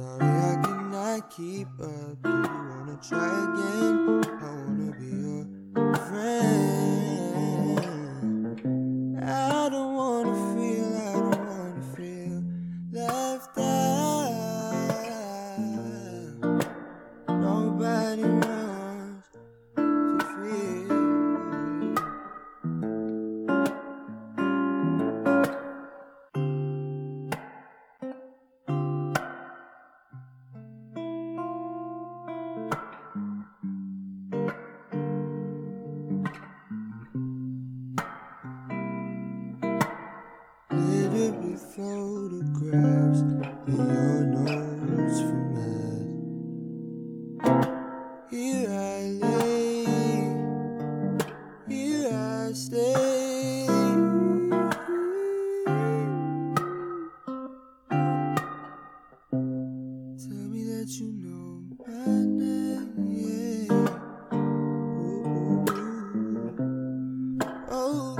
sorry I cannot keep up. Do you wanna try again? I wanna be your friend. I don't wanna feel left out. Nobody wants to feel. Littered with photographs in your notes from math. Here I lay, here I stay. Tell me that you know my name, yeah. Ooh, oh.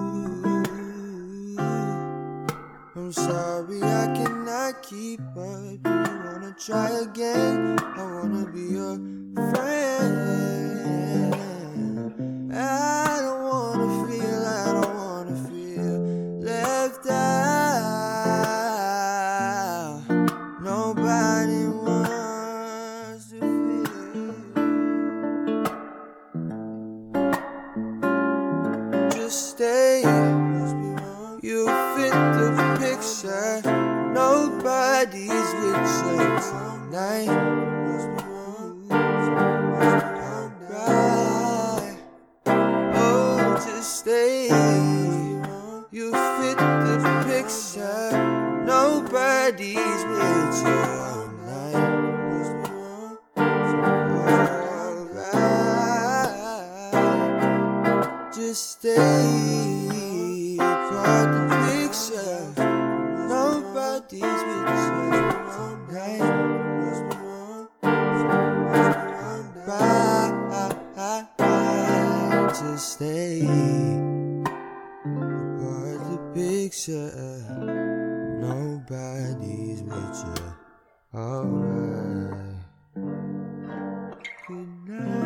I'm sorry I cannot keep up. Do you wanna try again? I wanna be your friend. I don't wanna feel left out. Nobody wants to feel. Just stay. You fit the picture. Nobody's with you tonight. Alright. Oh, just stay. You fit the picture. Nobody's with you tonight. Alright. Just stay. Part the picture. Nobody's with you tonight. Right, just stay. Part the picture. Nobody's with you. Alright. Good night.